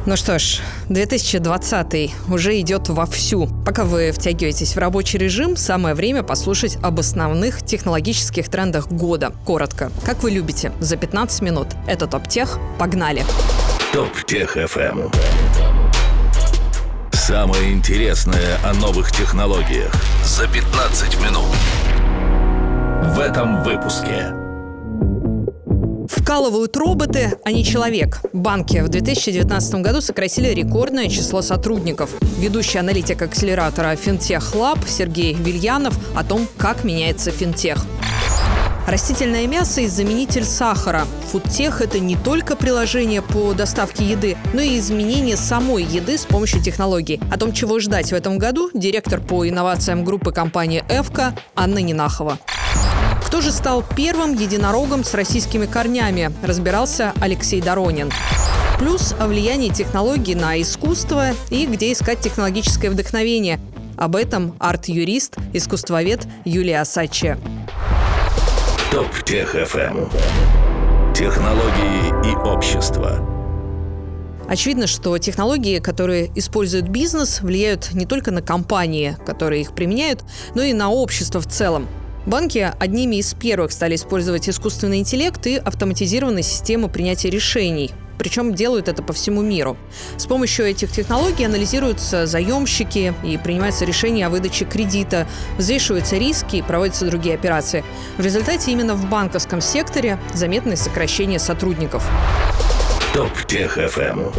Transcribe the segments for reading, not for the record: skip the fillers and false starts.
Ну что ж, 2020 уже идет вовсю. Пока вы втягиваетесь в рабочий режим, самое время послушать об основных технологических трендах года. Коротко. Как вы любите, за 15 минут. Это ТОП-Тех. Погнали! ТОП-Тех FM. Самое интересное о новых технологиях за 15 минут. В этом выпуске. Вкалывают роботы, а не человек. Банки в 2019 году сократили рекордное число сотрудников. Ведущий аналитик акселератора Fintech Lab Сергей Вильянов о том, как меняется финтех. Растительное мясо и заменитель сахара. Фудтех – это не только приложение по доставке еды, но и изменение самой еды с помощью технологий. О том, чего ждать в этом году, директор по инновациям группы компании «Эвка» Анна Нинахова. Кто же стал первым единорогом с российскими корнями, разбирался Алексей Доронин. Плюс о влиянии технологий на искусство и где искать технологическое вдохновение. Об этом арт-юрист, искусствовед Юлия Асачи. ТОП-Тех FM. Технологии и общество. Очевидно, что технологии, которые использует бизнес, влияют не только на компании, которые их применяют, но и на общество в целом. Банки одними из первых стали использовать искусственный интеллект и автоматизированные системы принятия решений. Причем делают это по всему миру. С помощью этих технологий анализируются заемщики и принимаются решения о выдаче кредита, взвешиваются риски и проводятся другие операции. В результате именно в банковском секторе заметны сокращения сотрудников. ТОП-Тех FM.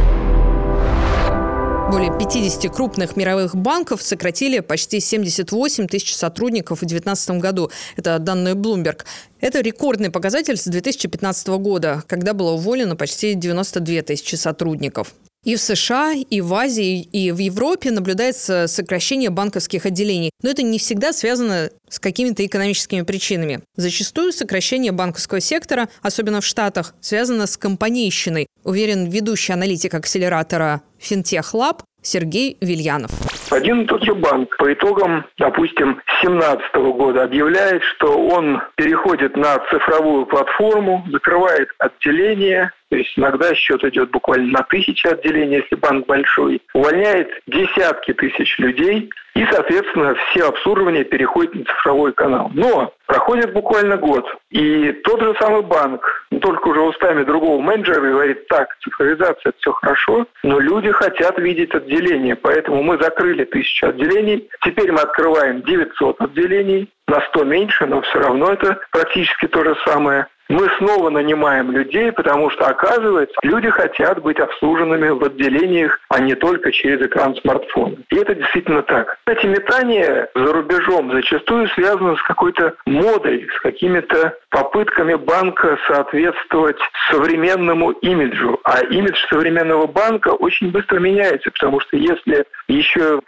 Более 50 крупных мировых банков сократили почти 78 тысяч сотрудников в 2019 году. Это данные Bloomberg. Это рекордный показатель с 2015 года, когда было уволено почти 92 тысячи сотрудников. И в США, и в Азии, и в Европе наблюдается сокращение банковских отделений. Но это не всегда связано с какими-то экономическими причинами. Зачастую сокращение банковского сектора, особенно в Штатах, связано с компанейщиной, уверен ведущий аналитик акселератора Fintech Lab Сергей Вильянов. Один и тот же банк по итогам, допустим, 2017 года объявляет, что он переходит на цифровую платформу, закрывает отделение, то есть иногда счет идет буквально на тысячи отделений, если банк большой, увольняет десятки тысяч людей, и, соответственно, все обслуживания переходят на цифровой канал. Но проходит буквально год, и тот же самый банк, только уже устами другого менеджера, говорит: так, цифровизация – это все хорошо, но люди хотят видеть отделения, поэтому мы закрыли 1000 отделений, теперь мы открываем 900 отделений, на 100 меньше, но все равно это практически то же самое. Мы снова нанимаем людей, потому что, оказывается, люди хотят быть обслуженными в отделениях, а не только через экран смартфона. И это действительно так. Эти метания за рубежом зачастую связаны с какой-то модой, с какими-то попытками банка соответствовать современному имиджу. А имидж современного банка очень быстро меняется, потому что если еще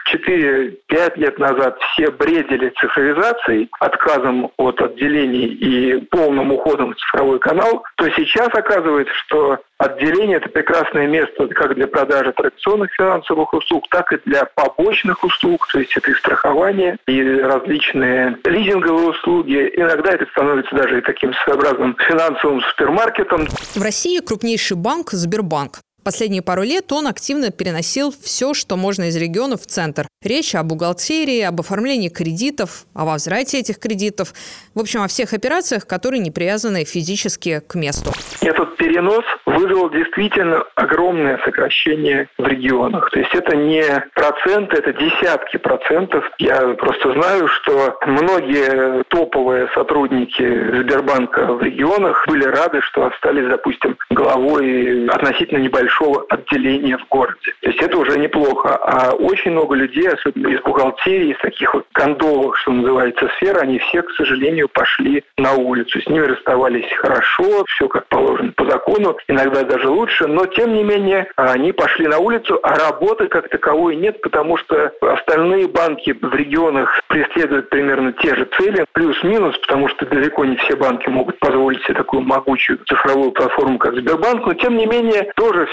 4-5 лет назад все бредили цифровизацией, отказом от отделений и полным уходом в цифровой канал, то сейчас оказывается, что отделение – это прекрасное место как для продажи традиционных финансовых услуг, так и для побочных услуг, то есть это и страхование, и различные лизинговые услуги. Иногда это становится даже и таким своеобразным финансовым супермаркетом. В России крупнейший банк – Сбербанк. Последние пару лет он активно переносил все, что можно из регионов в центр. Речь о бухгалтерии, об оформлении кредитов, о возврате этих кредитов. В общем, о всех операциях, которые не привязаны физически к месту. Этот перенос вызвал действительно огромное сокращение в регионах. То есть это не проценты, это десятки процентов. Я просто знаю, что многие топовые сотрудники Сбербанка в регионах были рады, что остались, допустим, главой относительно небольшого отделения в городе. То есть это уже неплохо. А очень много людей, особенно из бухгалтерии, из таких вот кондовых, что называется, сфер, они все, к сожалению, пошли на улицу. С ними расставались хорошо, все как положено по закону, иногда даже лучше, но тем не менее они пошли на улицу, а работы как таковой нет, потому что остальные банки в регионах преследуют примерно те же цели, плюс-минус, потому что далеко не все банки могут позволить себе такую могучую цифровую платформу, как Сбербанк, но тем не менее тоже все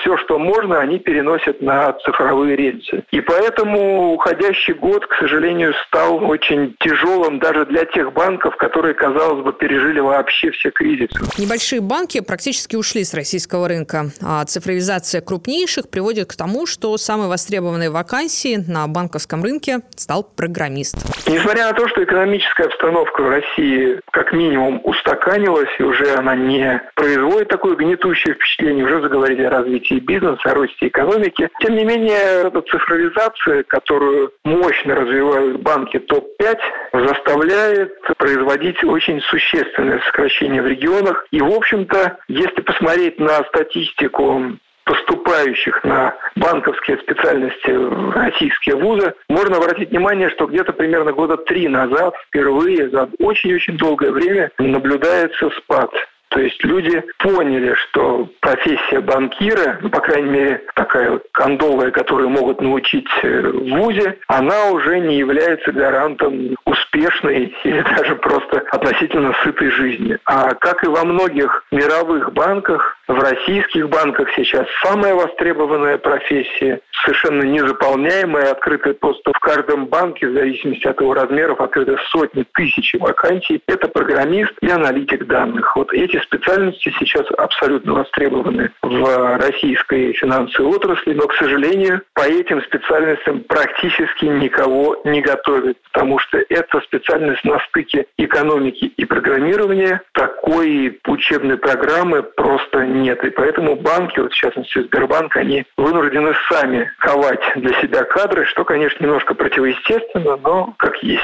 все, что можно, они переносят на цифровые рельсы. И поэтому уходящий год, к сожалению, стал очень тяжелым даже для тех банков, которые, казалось бы, пережили вообще все кризисы. Небольшие банки практически ушли с российского рынка, а цифровизация крупнейших приводит к тому, что самой востребованной вакансией на банковском рынке стал программист. Несмотря на то, что экономическая обстановка в России как минимум устаканилась, и уже она не производит такое гнетущее впечатление, уже заговорили о развитии бизнеса, о росте экономики. Тем не менее, эта цифровизация, которую мощно развивают банки топ-5, заставляет производить очень существенное сокращение в регионах. И, в общем-то, если посмотреть на статистику поступающих на банковские специальности в российские вузы, можно обратить внимание, что где-то примерно года 3 назад впервые за очень-очень долгое время наблюдается спад. То есть люди поняли, что профессия банкира, по крайней мере, такая вот кондовая, которую могут научить в вузе, она уже не является гарантом успешной или даже просто относительно сытой жизни. А как и во многих мировых банках, в российских банках сейчас самая востребованная профессия, совершенно незаполняемая, открытый просто в каждом банке, в зависимости от его размеров, открыты сотни, тысячи вакансий. Это программист и аналитик данных. Вот эти специальности сейчас абсолютно востребованы в российской финансовой отрасли, но, к сожалению, по этим специальностям практически никого не готовят, потому что эта специальность на стыке экономики и программирования, такой учебной программы просто нет. И поэтому банки, вот в частности Сбербанк, они вынуждены сами ковать для себя кадры, что, конечно, немножко противоестественно, но как есть.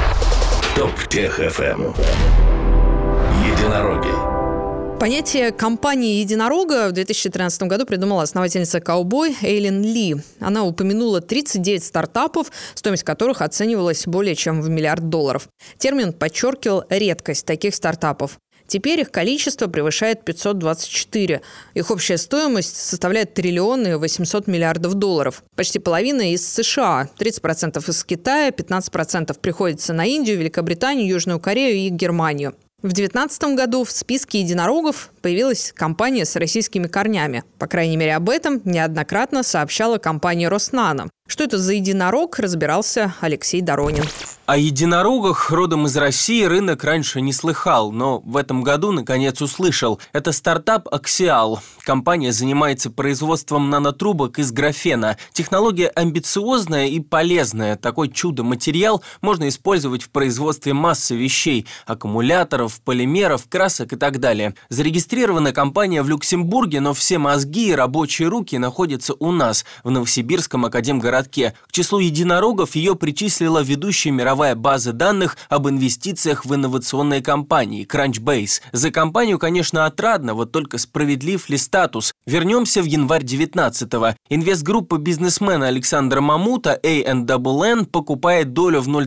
ТОП-Тех FM. Единороги. Понятие компании «единорога» в 2013 году придумала основательница Cowboy Эйлин Ли. Она упомянула 39 стартапов, стоимость которых оценивалась более чем в $1 миллиард. Термин подчеркивал редкость таких стартапов. Теперь их количество превышает 524. Их общая стоимость составляет $1 800 миллиардов. Почти половина из США, 30% из Китая, 15% приходится на Индию, Великобританию, Южную Корею и Германию. В 2019 году в списке единорогов появилась компания с российскими корнями. По крайней мере, об этом неоднократно сообщала компания «Роснано». Что это за единорог, разбирался Алексей Доронин. О единорогах родом из России рынок раньше не слыхал, но в этом году, наконец, услышал. Это стартап Axial. Компания занимается производством нанотрубок из графена. Технология амбициозная и полезная. Такой чудо-материал можно использовать в производстве массы вещей – аккумуляторов, полимеров, красок и так далее. Зарегистрирована компания в Люксембурге, но все мозги и рабочие руки находятся у нас, в Новосибирском академгородке. К числу единорогов ее причислила ведущая мировая база данных об инвестициях в инновационные компании Crunchbase. За компанию, конечно, отрадно, вот только справедлив ли статус? Вернемся в январь 19-го. Инвестгруппа бизнесмена Александра Мамута A&WN покупает долю в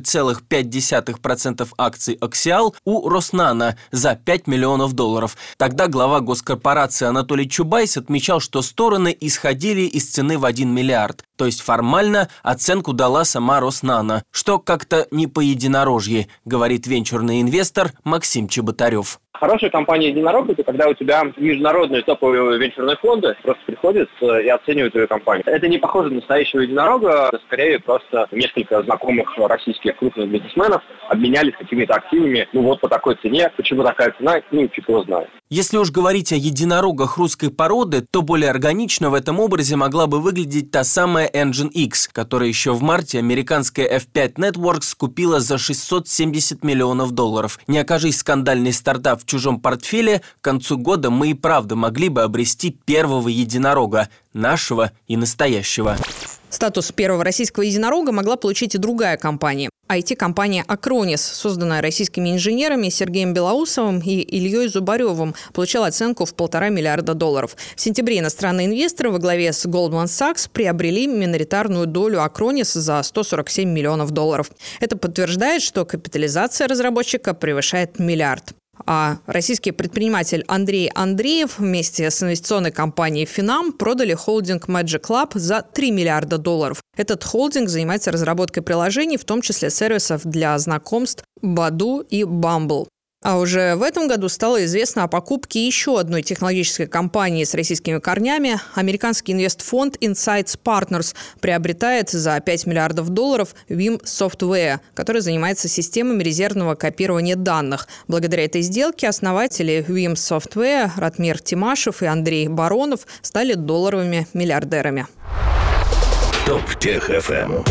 0,5% акций Axial у Роснано за $5 миллионов. Тогда глава госкорпорации Анатолий Чубайс отмечал, что стороны исходили из цены в $1 миллиард. То есть формально оценку дала сама Роснано, что как-то не по-единорожье, говорит венчурный инвестор Максим Чеботарев. Хорошая компания «Единорог» – это когда у тебя международные топовые венчурные фонды просто приходят и оценивают твою компанию. Это не похоже на настоящего единорога, это скорее просто несколько знакомых российских крупных бизнесменов обменялись какими-то активами, по такой цене. Почему такая цена, фиг его знает. Если уж говорить о единорогах русской породы, то более органично в этом образе могла бы выглядеть та самая Engine X, которая еще в марте американская F5 Networks купила за $670 миллионов. Не окажись скандальный стартап в чужом портфеле, к концу года мы и правда могли бы обрести первого единорога, нашего и настоящего. Статус первого российского единорога могла получить и другая компания. IT-компания Acronis, созданная российскими инженерами Сергеем Белоусовым и Ильей Зубаревым, получила оценку в $1,5 миллиарда. В сентябре иностранные инвесторы во главе с Goldman Sachs приобрели миноритарную долю Acronis за $147 миллионов. Это подтверждает, что капитализация разработчика превышает $1 миллиард. А российский предприниматель Андрей Андреев вместе с инвестиционной компанией Финам продали холдинг Magic Lab за $3 миллиарда. Этот холдинг занимается разработкой приложений, в том числе сервисов для знакомств Badoo и Bumble. А уже в этом году стало известно о покупке еще одной технологической компании с российскими корнями. Американский инвестфонд Insights Partners приобретает за $5 миллиардов Vim Software, который занимается системами резервного копирования данных. Благодаря этой сделке основатели Vim Software Ратмир Тимашев и Андрей Баронов стали долларовыми миллиардерами. ТОП Тех ФМ.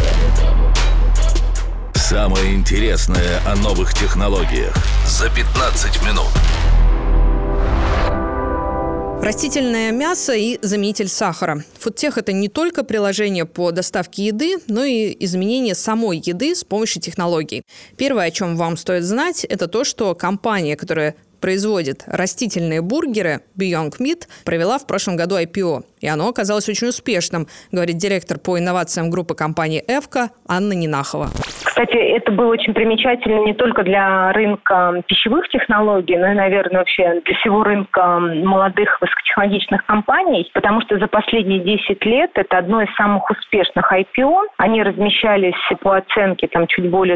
Самое интересное о новых технологиях за 15 минут. Растительное мясо и заменитель сахара. Фудтех – это не только приложение по доставке еды, но и изменение самой еды с помощью технологий. Первое, о чем вам стоит знать, это то, что компания, которая производит растительные бургеры Beyond Meat, провела в прошлом году IPO. И оно оказалось очень успешным, говорит директор по инновациям группы компании «Эвка» Анна Нинахова. Кстати, это было очень примечательно не только для рынка пищевых технологий, но и, наверное, вообще для всего рынка молодых высокотехнологичных компаний, потому что за последние 10 лет это одно из самых успешных IPO. Они размещались по оценке чуть более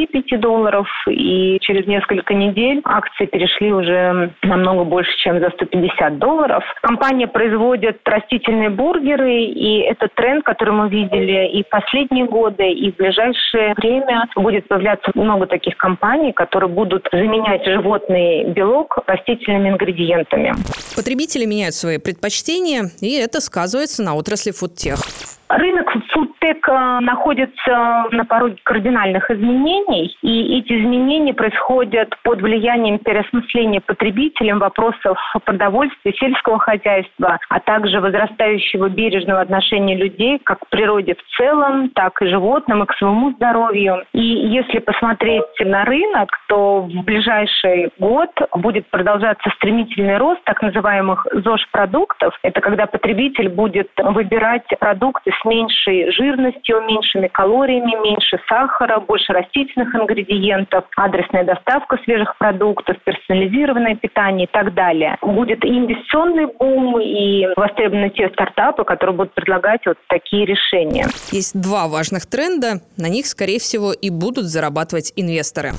$25, и через несколько недель акции перешли уже намного больше, чем за $150. Компания производит растительные бургеры, и это тренд, который мы видели и в последние годы, и в ближайшее время будет появляться много таких компаний, которые будут заменять животный белок растительными ингредиентами. Потребители меняют свои предпочтения, и это сказывается на отрасли фудтех. Рынок фудтек находится на пороге кардинальных изменений, и эти изменения происходят под влиянием переосмысления потребителям вопросов продовольствия, сельского хозяйства, а также возрастающего бережного отношения людей как к природе в целом, так и животным, и к своему здоровью. И если посмотреть на рынок, то в ближайший год будет продолжаться стремительный рост так называемых ЗОЖ-продуктов. Это когда потребитель будет выбирать продукты с меньшей жирностью, меньшими калориями, меньше сахара, больше растительных ингредиентов, адресная доставка свежих продуктов, персонализированное питание и так далее. Будет и инвестиционный бум, и востребованы те стартапы, которые будут предлагать вот такие решения. Есть два важных тренда, на них, скорее всего, и будут зарабатывать инвесторы.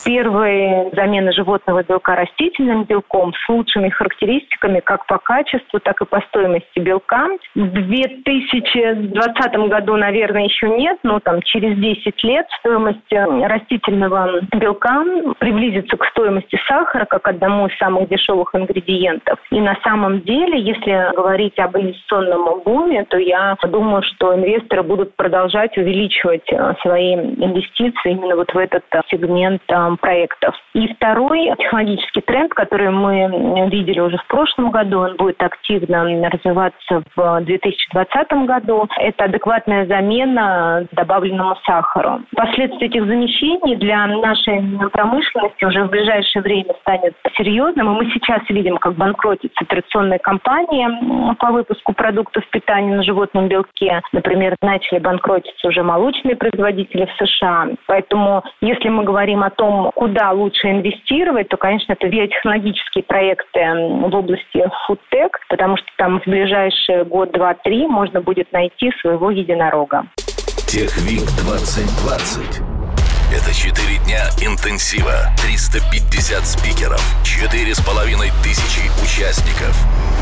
Первый – замена животного белка растительным белком с лучшими характеристиками как по качеству, так и по стоимости белка. В 2020 году, наверное, еще нет, но через 10 лет стоимость растительного белка приблизится к стоимости сахара, как одному из самых дешевых ингредиентов. И на самом деле, если говорить об инвестиционном буме, то я думаю, что инвесторы будут продолжать увеличивать свои инвестиции именно вот в этот сегмент проектов. И второй технологический тренд, который мы видели уже в прошлом году, он будет активно развиваться в 2020 году, это адекватная замена добавленному сахару. Последствия этих замещений для нашей промышленности уже в ближайшее время станет серьезным, и мы сейчас видим, как банкротятся традиционные компании по выпуску продуктов питания на животном белке. Например, начали банкротиться уже молочные производители в США. Поэтому, если мы говорим о том, куда лучше инвестировать, то, конечно, это биотехнологические проекты в области фудтек, потому что там в ближайшие год, два, три можно будет найти своего единорога. Техвик 2020. Это 4 дня интенсива, 350 спикеров, 4500 участников.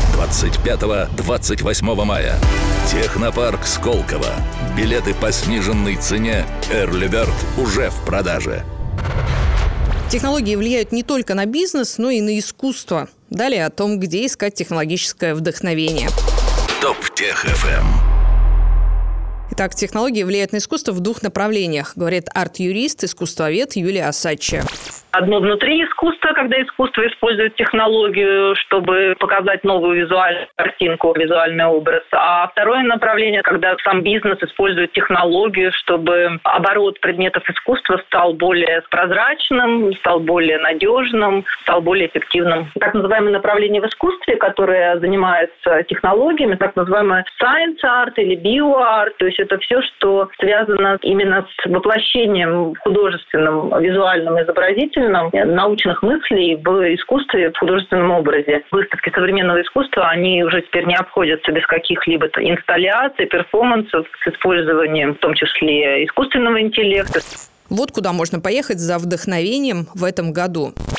25-28 мая. Технопарк Сколково. Билеты по сниженной цене Early Bird уже в продаже. Технологии влияют не только на бизнес, но и на искусство. Далее о том, где искать технологическое вдохновение. ТОП Тех ФМ. Итак, технологии влияют на искусство в двух направлениях, говорит арт-юрист, искусствовед Юлия Осадчая. Одно внутри искусства, когда искусство использует технологию, чтобы показать новую визуальную картинку, визуальный образ. А второе направление, когда сам бизнес использует технологию, чтобы оборот предметов искусства стал более прозрачным, стал более надежным, стал более эффективным. Так называемое направление в искусстве, которое занимается технологиями, так называемое science art или bio-art, то есть это все, что связано именно с воплощением в художественном, визуальном, изобразительном научных мыслей в искусстве, в художественном образе. Выставки современного искусства, они уже теперь не обходятся без каких-либо инсталляций, перформансов с использованием, в том числе, искусственного интеллекта. Вот куда можно поехать за вдохновением в этом году.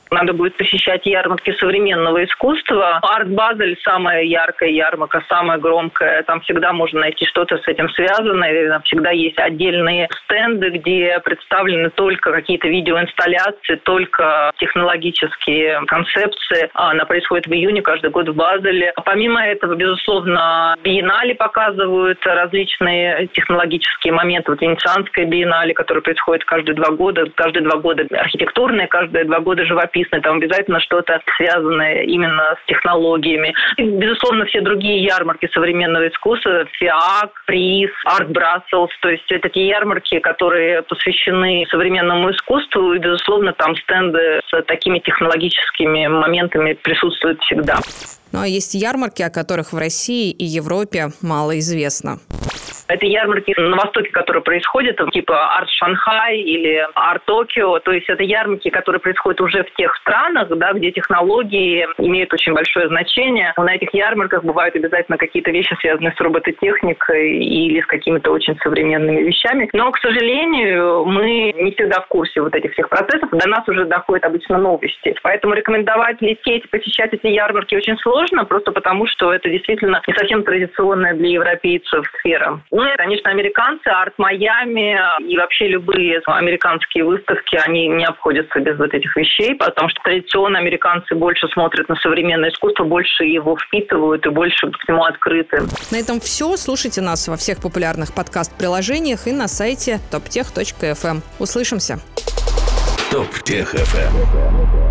Надо будет посещать ярмарки современного искусства. Арт-Базель – самая яркая ярмарка, самая громкая. Там всегда можно найти что-то с этим связанное. Там всегда есть отдельные стенды, где представлены только какие-то видеоинсталляции, только технологические концепции. Она происходит в июне каждый год в Базеле. Помимо этого, безусловно, биеннале показывают различные технологические моменты. Вот Венецианская биеннале, которая происходит каждые 2 года. Каждые 2 года архитектурная, каждые 2 года живописная. Там обязательно что-то связанное именно с технологиями. И, безусловно, все другие ярмарки современного искусства, ФИАК, ПРИЗ, Арт Брассельс. То есть это те ярмарки, которые посвящены современному искусству. И, безусловно, там стенды с такими технологическими моментами присутствуют всегда. Ну а есть ярмарки, о которых в России и Европе мало известно. Это ярмарки на Востоке, которые происходят, типа Арт Шанхай или Арт Токио. То есть это ярмарки, которые происходят уже в тех странах, да, где технологии имеют очень большое значение. На этих ярмарках бывают обязательно какие-то вещи, связанные с робототехникой или с какими-то очень современными вещами. Но, к сожалению, мы не всегда в курсе вот этих всех процессов. До нас уже доходят обычно новости. Поэтому рекомендовать лететь, посещать эти ярмарки очень сложно, просто потому что это действительно не совсем традиционная для европейцев сфера. Ну и, конечно, американцы, Арт Майами и вообще любые американские выставки, они не обходятся без вот этих вещей, потому что традиционно американцы больше смотрят на современное искусство, больше его впитывают и больше к нему открыты. На этом все. Слушайте нас во всех популярных подкаст-приложениях и на сайте toptech.fm. Услышимся. Топ Тех FM.